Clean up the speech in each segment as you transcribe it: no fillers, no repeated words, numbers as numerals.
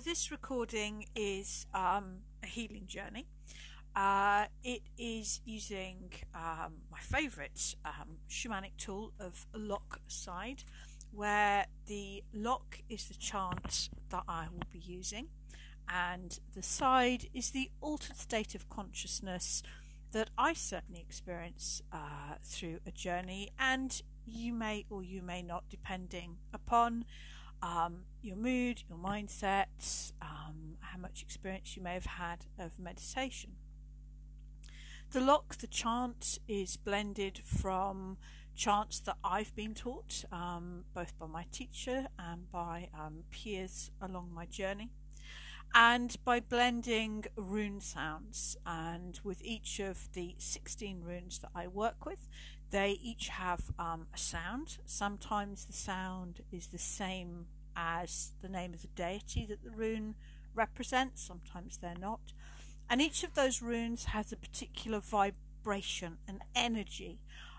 this recording is a healing journey. It is using my favourite shamanic tool of Lock Side, where the lock is the chant that I will be using, and the side is the altered state of consciousness that I certainly experience through a journey, and you may or you may not, depending upon your mood, your mindset, how much experience you may have had of meditation. The lock, the chant, is blended from chants that I've been taught, both by my teacher and by peers along my journey, and by blending rune sounds. And with each of the 16 runes that I work with, they each have a sound. Sometimes the sound is the same as the name of the deity that the rune represents, sometimes they're not. And each of those runes has a particular vibration and energy,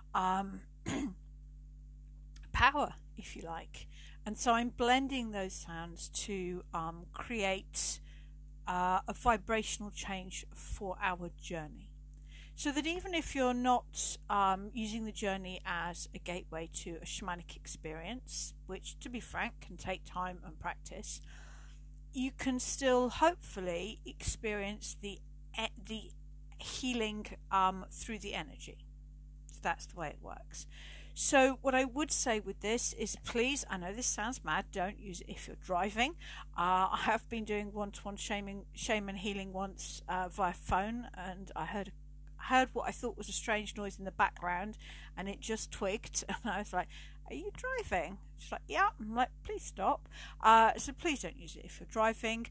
power, if you like. And so I'm blending those sounds to create a vibrational change for our journey. So that even if you're not using the journey as a gateway to a shamanic experience, which, to be frank, can take time and practice, you can still hopefully experience the healing through the energy. So that's the way it works. So what I would say with this is, please, I know this sounds mad, don't use it if you're driving. I have been doing one-to-one shaman healing once via phone, and I heard what I thought was a strange noise in the background, and it just twigged, and I was like, are you driving? She's like, yeah. I'm like, please stop. So please don't use it if you're driving.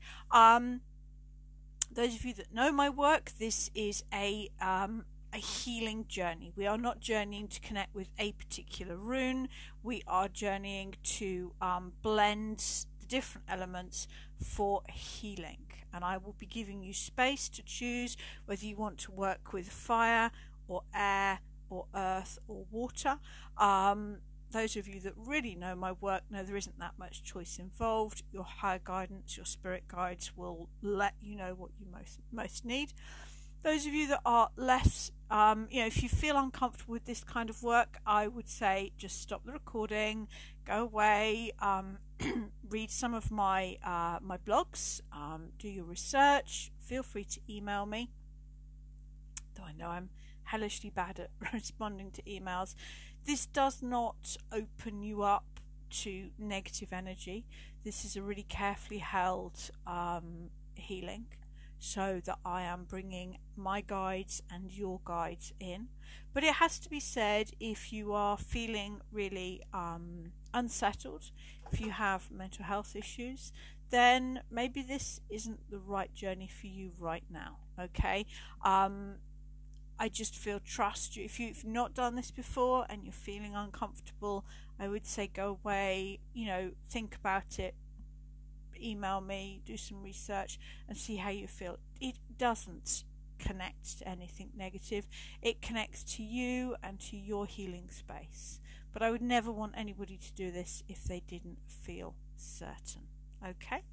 Those of you that know my work, this is a healing journey. We are not journeying to connect with a particular rune. We are journeying to blend the different elements for healing. And I will be giving you space to choose whether you want to work with fire or air or earth or water. Those of you that really know my work know there isn't that much choice involved. Your higher guidance, your spirit guides will let you know what you most need. Those of you that are less, if you feel uncomfortable with this kind of work, I would say just stop the recording, go away, read some of my my blogs, do your research. Feel free to email me, though I know I'm hellishly bad at responding to emails. This does not open you up to negative energy. This is a really carefully held healing, so that I am bringing my guides and your guides in. But it has to be said, if you are feeling really unsettled, if you have mental health issues, then maybe this isn't the right journey for you right now, okay? I just feel trust you. If you've not done this before and you're feeling uncomfortable, I would say go away, think about it, email me, do some research and see how you feel. It doesn't connect to anything negative. It connects to you and to your healing space. But I would never want anybody to do this if they didn't feel certain. Okay?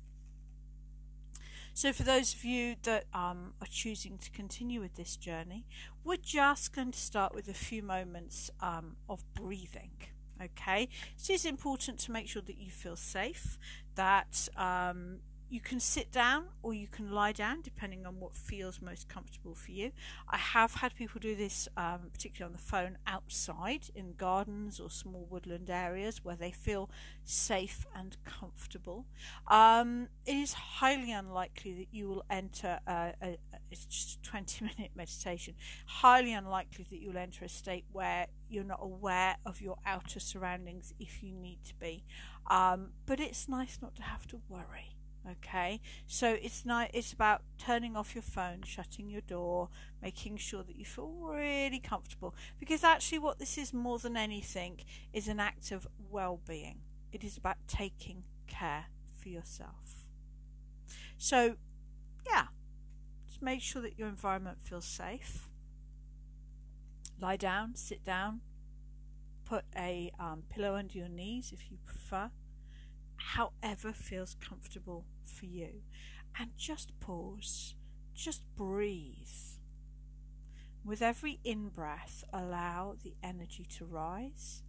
So for those of you that are choosing to continue with this journey, we're just going to start with a few moments of breathing. Okay, so it's important to make sure that you feel safe, that you can sit down or you can lie down, depending on what feels most comfortable for you. I have had people do this, particularly on the phone, outside in gardens or small woodland areas where they feel safe and comfortable. It is highly unlikely that you will enter it's just a 20-minute meditation. Highly unlikely that you'll enter a state where you're not aware of your outer surroundings if you need to be. But it's nice not to have to worry. Okay, so it's about turning off your phone, shutting your door, making sure that you feel really comfortable, because actually what this is more than anything is an act of well-being. It is about taking care for yourself. So yeah, just make sure that your environment feels safe. Lie down, sit down, put a pillow under your knees if you prefer, however feels comfortable for you. And just pause, just breathe. With every in-breath, allow the energy to rise.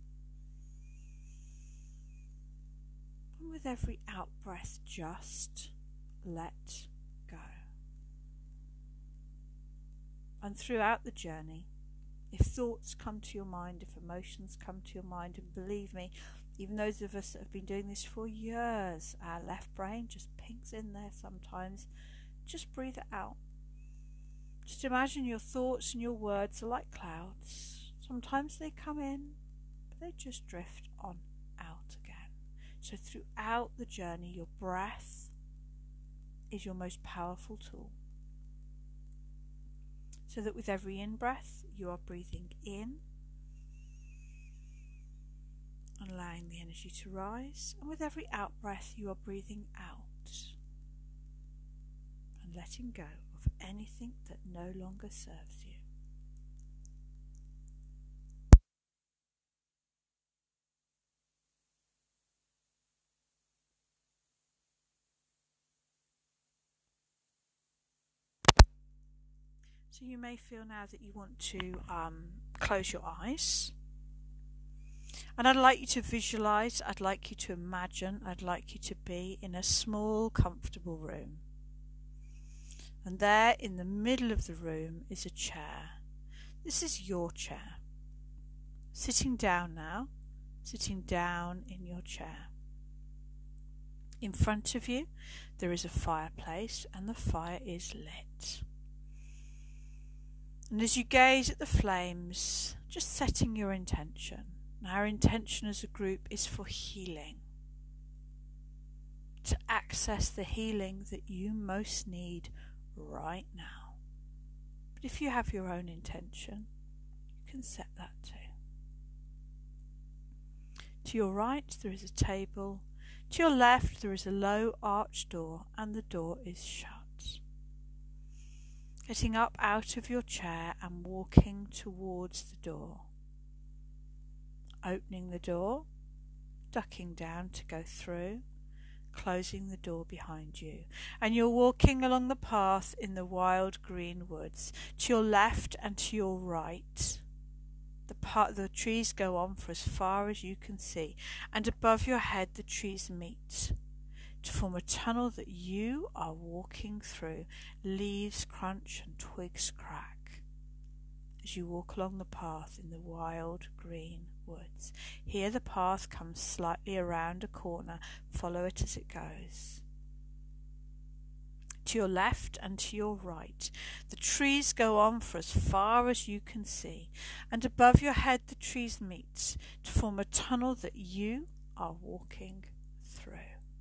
And with every out-breath, just let go. And throughout the journey, if thoughts come to your mind, if emotions come to your mind, and believe me, even those of us that have been doing this for years, our left brain just pings in there sometimes. Just breathe it out. Just imagine your thoughts and your words are like clouds. Sometimes they come in, but they just drift on out again. So throughout the journey, your breath is your most powerful tool. So that with every in-breath, you are breathing in, and allowing the energy to rise. And with every out-breath, you are breathing out and letting go of anything that no longer serves you. So you may feel now that you want to close your eyes. And I'd like you to visualize, I'd like you to imagine, I'd like you to be in a small, comfortable room. And there in the middle of the room is a chair. This is your chair. Sitting down now, sitting down in your chair. In front of you there is a fireplace and the fire is lit. And as you gaze at the flames, just setting your intention. Our intention as a group is for healing. To access the healing that you most need right now. But if you have your own intention, you can set that too. To your right there is a table. To your left there is a low arched door and the door is shut. Getting up out of your chair and walking towards the door. Opening the door, ducking down to go through, closing the door behind you. And you're walking along the path in the wild green woods. To your left and to your right, the trees go on for as far as you can see. And above your head the trees meet to form a tunnel that you are walking through. Leaves crunch and twigs crack as you walk along the path in the wild green woods. Here the path comes slightly around a corner. Follow it as it goes. To your left and to your right, the trees go on for as far as you can see, and above your head the trees meet to form a tunnel that you are walking through.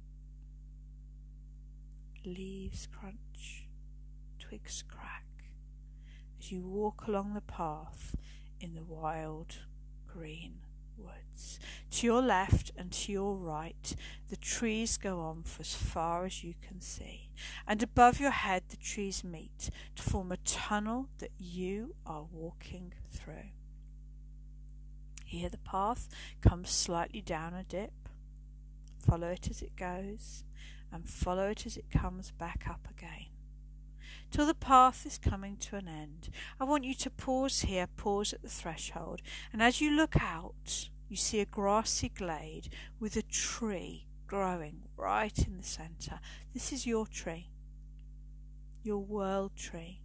Leaves crunch, twigs crack as you walk along the path in the wild green woods. To your left and to your right, the trees go on for as far as you can see, and above your head the trees meet to form a tunnel that you are walking through. Here the path comes slightly down a dip. Follow it as it goes, and follow it as it comes back up again, till the path is coming to an end. I want you to pause here, pause at the threshold, and as you look out, you see a grassy glade with a tree growing right in the centre. This is your tree, your world tree,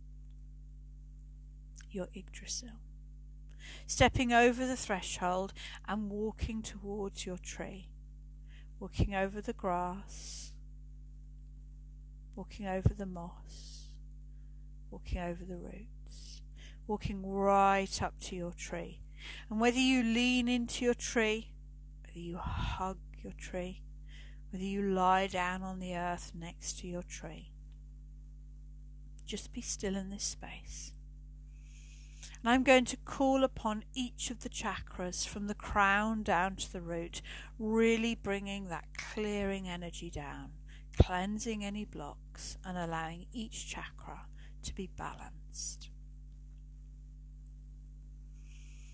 your Yggdrasil. Stepping over the threshold and walking towards your tree, walking over the grass, walking over the moss, walking over the roots, walking right up to your tree. And whether you lean into your tree, whether you hug your tree, whether you lie down on the earth next to your tree, just be still in this space. And I'm going to call upon each of the chakras from the crown down to the root, really bringing that clearing energy down, cleansing any blocks and allowing each chakra to be balanced.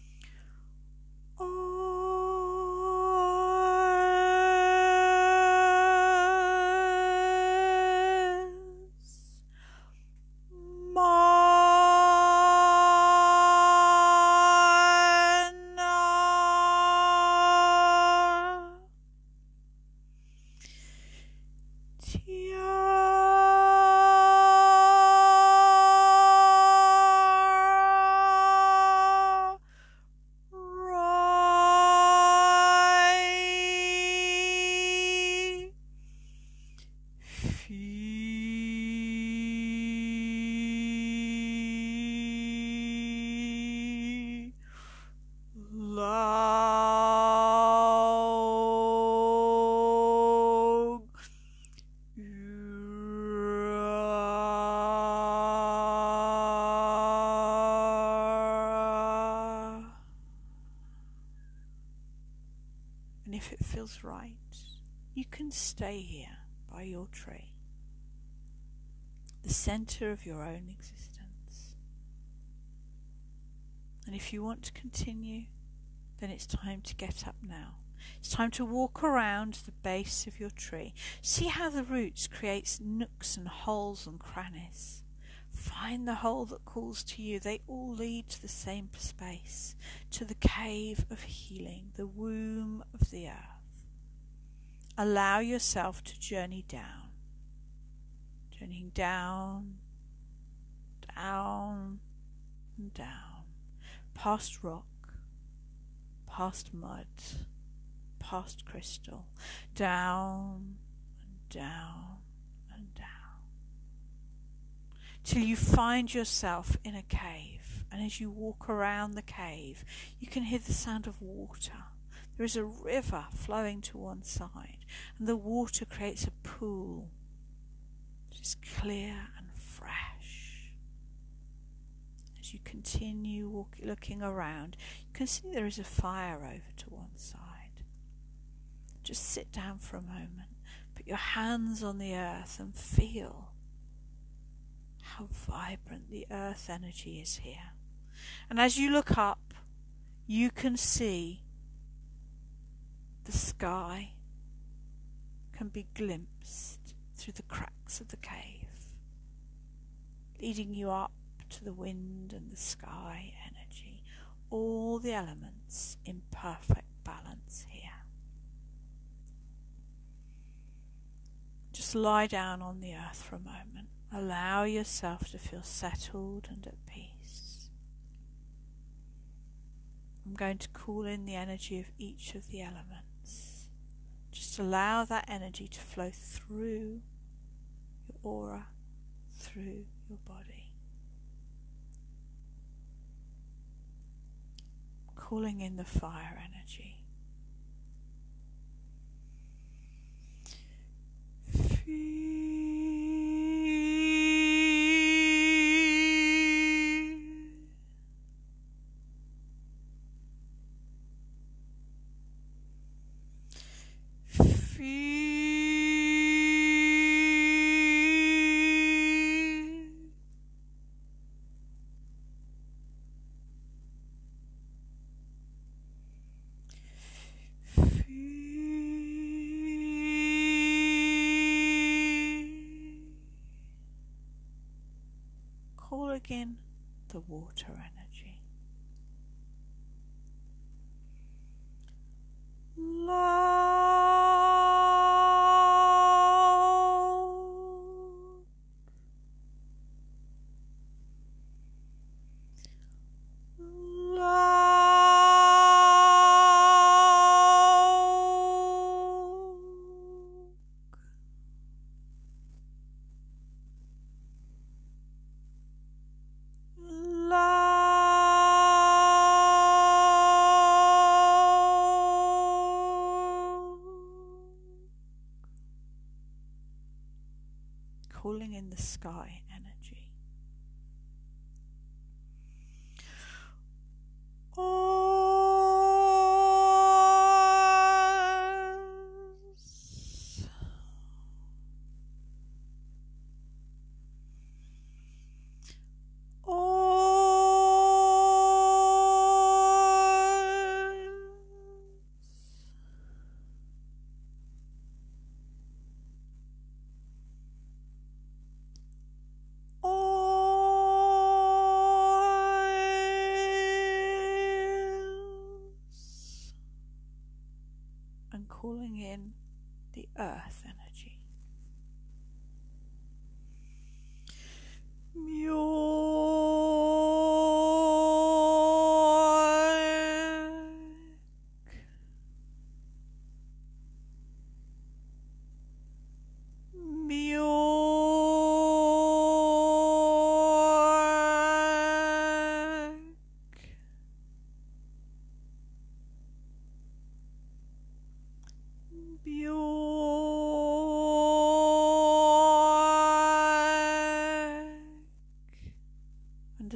Om. long. And if it feels right, you can stay here by your tree, the center of your own existence. And if you want to continue, then it's time to get up now. It's time to walk around the base of your tree. See how the roots create nooks and holes and crannies. Find the hole that calls to you. They all lead to the same space, to the cave of healing, the womb of the earth. Allow yourself to journey down. Journeying down, down, and down. Past rock, past mud, past crystal, down and down and down, till you find yourself in a cave. And as you walk around the cave, you can hear the sound of water. There is a river flowing to one side, and the water creates a pool that is clear and fresh. As you continue looking around, you can see there is a fire over to one side. Just sit down for a moment, put your hands on the earth and feel how vibrant the earth energy is here. And as you look up, you can see the sky can be glimpsed through the cracks of the cave, leading you up to the wind and the sky energy, all the elements in perfect balance here. Just lie down on the earth for a moment. Allow yourself to feel settled and at peace. I'm going to call in the energy of each of the elements. Just allow that energy to flow through your aura, through your body. Calling in the fire energy. Call again the water energy. Calling in the sky energy. And calling in the earth energy. Mjolk.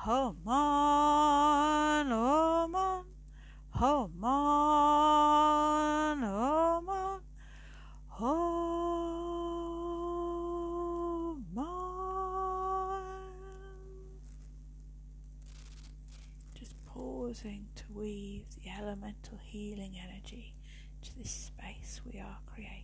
Home on, home on, home on, home on, home on. Just pausing to weave the elemental healing energy to this space we are creating.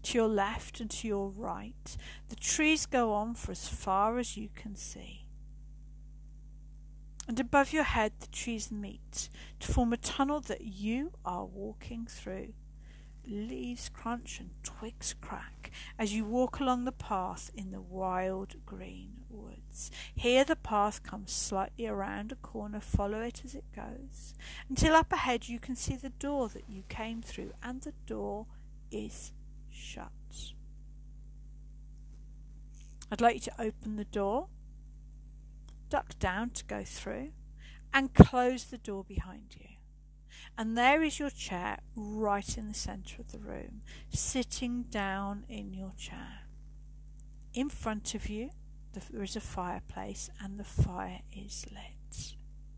to your left and to your right. The trees go on for as far as you can see. And above your head the trees meet to form a tunnel that you are walking through. Leaves crunch and twigs crack as you walk along the path in the wild green woods. Here the path comes slightly around a corner. Follow it as it goes until up ahead you can see the door that you came through, and the door is shut. I'd like you to open the door, duck down to go through, and close the door behind you. And there is your chair right in the centre of the room, sitting down in your chair. In front of you there is a fireplace and the fire is lit.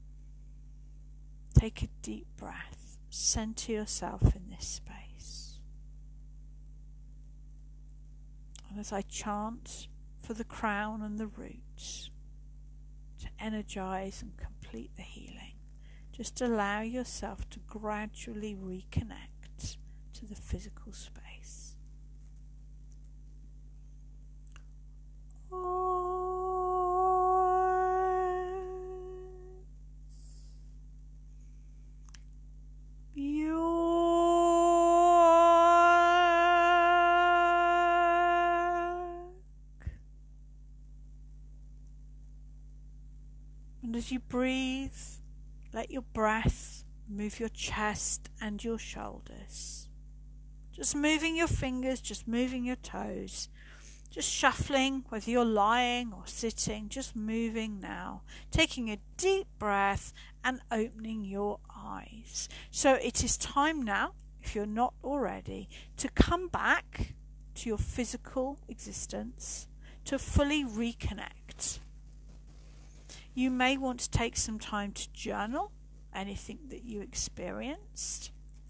Take a deep breath. Centre yourself in this space. And as I chant for the crown and the roots to energise and complete the healing, just allow yourself to gradually reconnect to the physical space. And as you breathe, let your breath move your chest and your shoulders. Just moving your fingers, just moving your toes, just shuffling, whether you're lying or sitting, just moving now. Taking a deep breath and opening your eyes. So it is time now, if you're not already, to come back to your physical existence, to fully reconnect. You may want to take some time to journal anything that you experienced.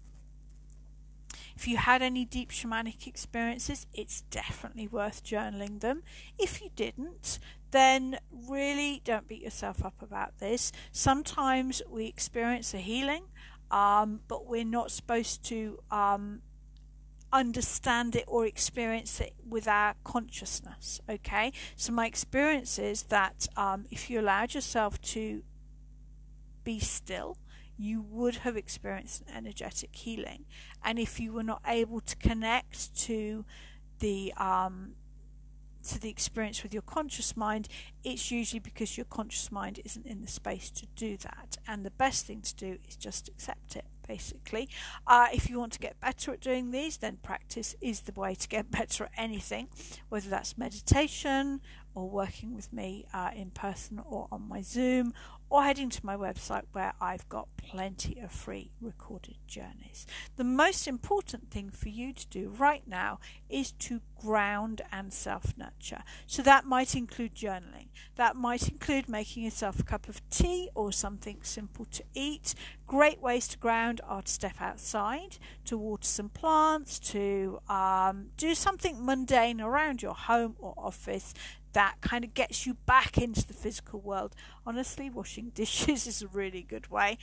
If you had any deep shamanic experiences, it's definitely worth journaling them. If you didn't, then really don't beat yourself up about this. Sometimes we experience a healing, but we're not supposed to understand it or experience it with our consciousness. Okay, so my experience is that if you allowed yourself to be still, you would have experienced an energetic healing. And if you were not able to connect to the experience with your conscious mind, it's usually because your conscious mind isn't in the space to do that. And the best thing to do is just accept it, basically. If you want to get better at doing these, then practice is the way to get better at anything, whether that's meditation or working with me in person or on my Zoom, or heading to my website where I've got plenty of free recorded journeys. The most important thing for you to do right now is to ground and self-nurture. So that might include journaling. That might include making yourself a cup of tea or something simple to eat. Great ways to ground are to step outside, to water some plants, to do something mundane around your home or office that kind of gets you back into the physical world. Honestly, washing dishes is a really good way.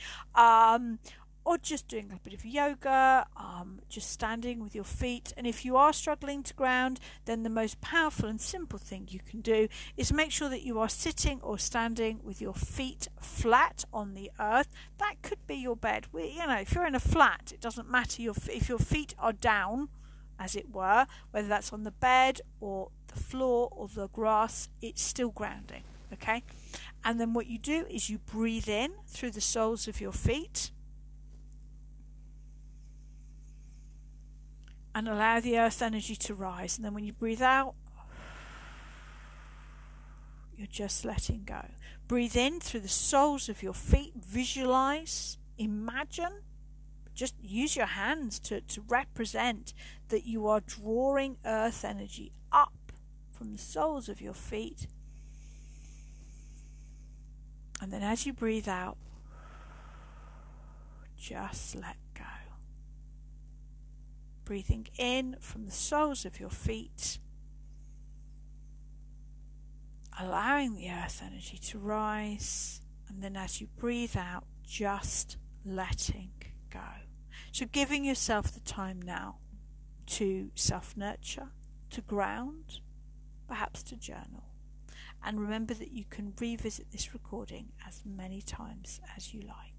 Or just doing a bit of yoga, just standing with your feet. And if you are struggling to ground, then the most powerful and simple thing you can do is make sure that you are sitting or standing with your feet flat on the earth. That could be your bed. If you're in a flat, it doesn't matter if your feet are down, as it were, whether that's on the bed or the floor or the grass, it's still grounding. Okay? And then what you do is you breathe in through the soles of your feet and allow the earth energy to rise. And then when you breathe out, you're just letting go. Breathe in through the soles of your feet. Visualize, imagine, just use your hands to represent that you are drawing earth energy up from the soles of your feet. And then as you breathe out, just let go. Breathing in from the soles of your feet, allowing the earth energy to rise, and then as you breathe out, just letting go. So giving yourself the time now to self-nurture, to ground, perhaps to journal. And remember that you can revisit this recording as many times as you like.